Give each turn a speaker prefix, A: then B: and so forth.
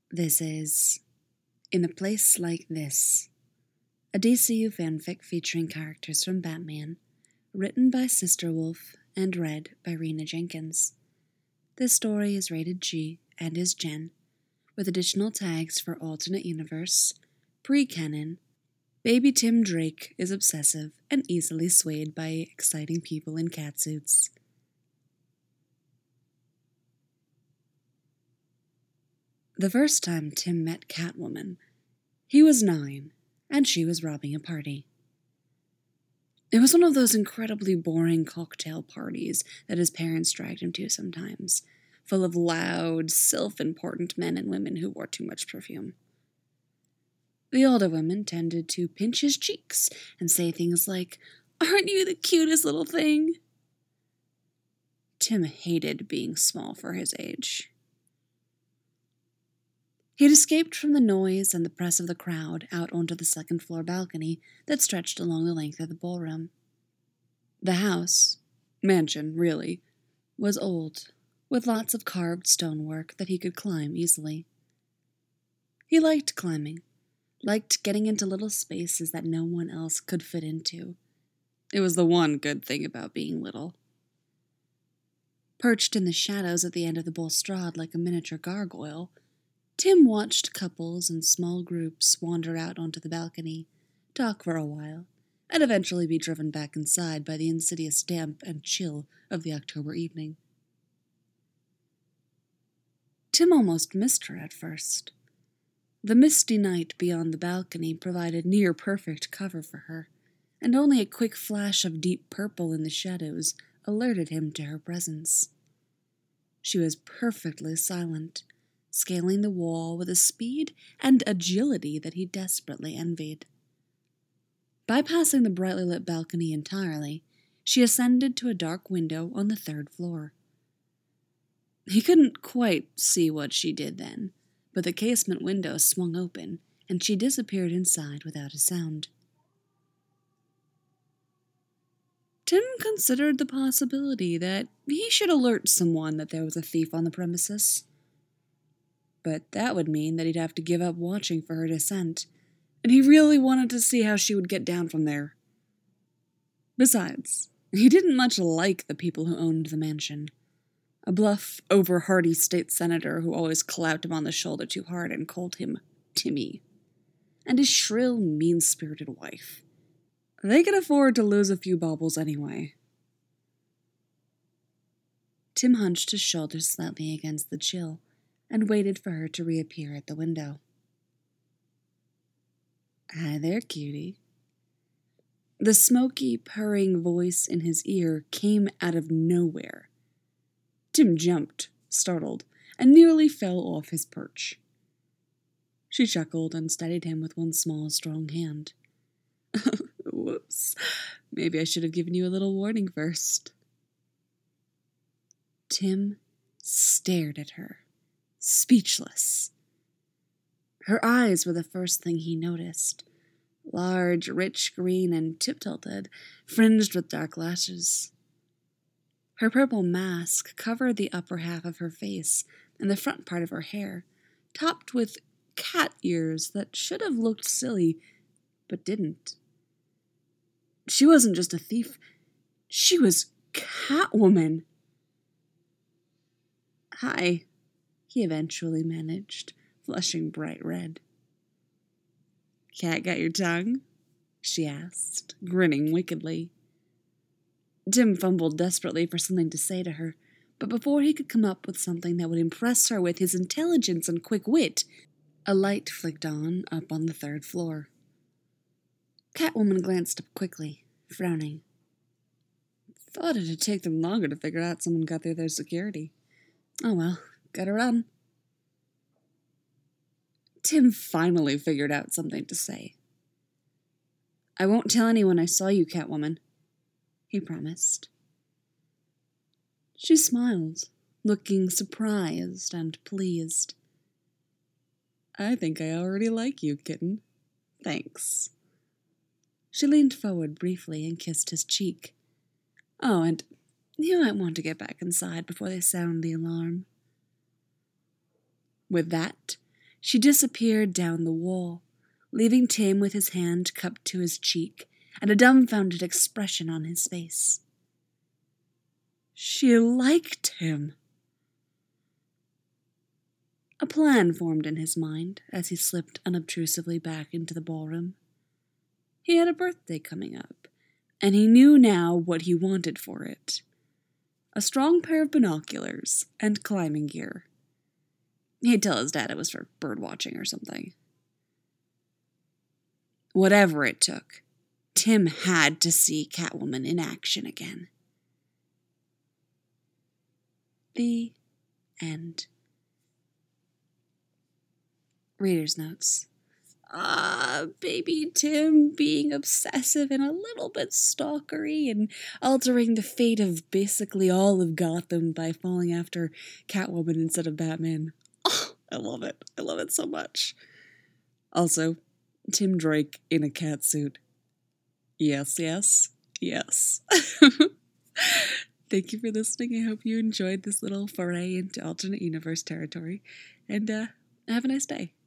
A: This is In a Place Like This, a DCU fanfic featuring characters from Batman, written by Sister Wolf and read by Rena Jenkins. This story is rated G and is Gen, with additional tags for alternate universe, pre-canon, baby Tim Drake is obsessive and easily swayed by exciting people in catsuits. The first time Tim met Catwoman, he was 9, and she was robbing a party. It was one of those incredibly boring cocktail parties that his parents dragged him to sometimes, full of loud, self-important men and women who wore too much perfume. The older women tended to pinch his cheeks and say things like, "Aren't you the cutest little thing?" Tim hated being small for his age. He had escaped from the noise and the press of the crowd out onto the second-floor balcony that stretched along the length of the ballroom. The house, mansion really, was old, with lots of carved stonework that he could climb easily. He liked climbing, liked getting into little spaces that no one else could fit into. It was the one good thing about being little. Perched in the shadows at the end of the balustrade like a miniature gargoyle, Tim watched couples and small groups wander out onto the balcony, talk for a while, and eventually be driven back inside by the insidious damp and chill of the October evening. Tim almost missed her at first. The misty night beyond the balcony provided near-perfect cover for her, and only a quick flash of deep purple in the shadows alerted him to her presence. She was perfectly silent, scaling the wall with a speed and agility that he desperately envied. Bypassing the brightly lit balcony entirely, she ascended to a dark window on the 3rd floor. He couldn't quite see what she did then, but the casement window swung open, and she disappeared inside without a sound. Tim considered the possibility that he should alert someone that there was a thief on the premises. But that would mean that he'd have to give up watching for her descent, and he really wanted to see how she would get down from there. Besides, he didn't much like the people who owned the mansion. A bluff, over-hardy state senator who always clapped him on the shoulder too hard and called him Timmy, and his shrill, mean-spirited wife. They could afford to lose a few baubles anyway. Tim hunched his shoulders slightly against the chill, and waited for her to reappear at the window. "Hi there, cutie." The smoky, purring voice in his ear came out of nowhere. Tim jumped, startled, and nearly fell off his perch. She chuckled and steadied him with one small, strong hand. "Whoops. Maybe I should have given you a little warning first." Tim stared at her, speechless. Her eyes were the first thing he noticed. Large, rich green and tip-tilted, fringed with dark lashes. Her purple mask covered the upper half of her face and the front part of her hair, topped with cat ears that should have looked silly, but didn't. She wasn't just a thief. She was Catwoman. "Hi," he eventually managed, flushing bright red. "Cat got your tongue?" she asked, grinning wickedly. Tim fumbled desperately for something to say to her, but before he could come up with something that would impress her with his intelligence and quick wit, a light flicked on up on the 3rd floor. Catwoman glanced up quickly, frowning. "Thought it'd take them longer to figure out someone got through their security. Oh well, gotta run." Tim finally figured out something to say. "I won't tell anyone I saw you, Catwoman," he promised. She smiled, looking surprised and pleased. "I think I already like you, kitten. Thanks." She leaned forward briefly and kissed his cheek. "Oh, and you might want to get back inside before they sound the alarm." With that, She disappeared down the wall, leaving Tim with his hand cupped to his cheek and a dumbfounded expression on his face. She liked him. A plan formed in his mind as he slipped unobtrusively back into the ballroom. He had a birthday coming up, and he knew now what he wanted for it. A strong pair of binoculars and climbing gear. He'd tell his dad it was for bird watching or something. Whatever it took, Tim had to see Catwoman in action again. The end. Reader's notes. Baby Tim being obsessive and a little bit stalkery and altering the fate of basically all of Gotham by falling after Catwoman instead of Batman. Oh, I love it. I love it so much. Also, Tim Drake in a cat suit. Yes, yes, yes. Thank you for listening. I hope you enjoyed this little foray into alternate universe territory. And have a nice day.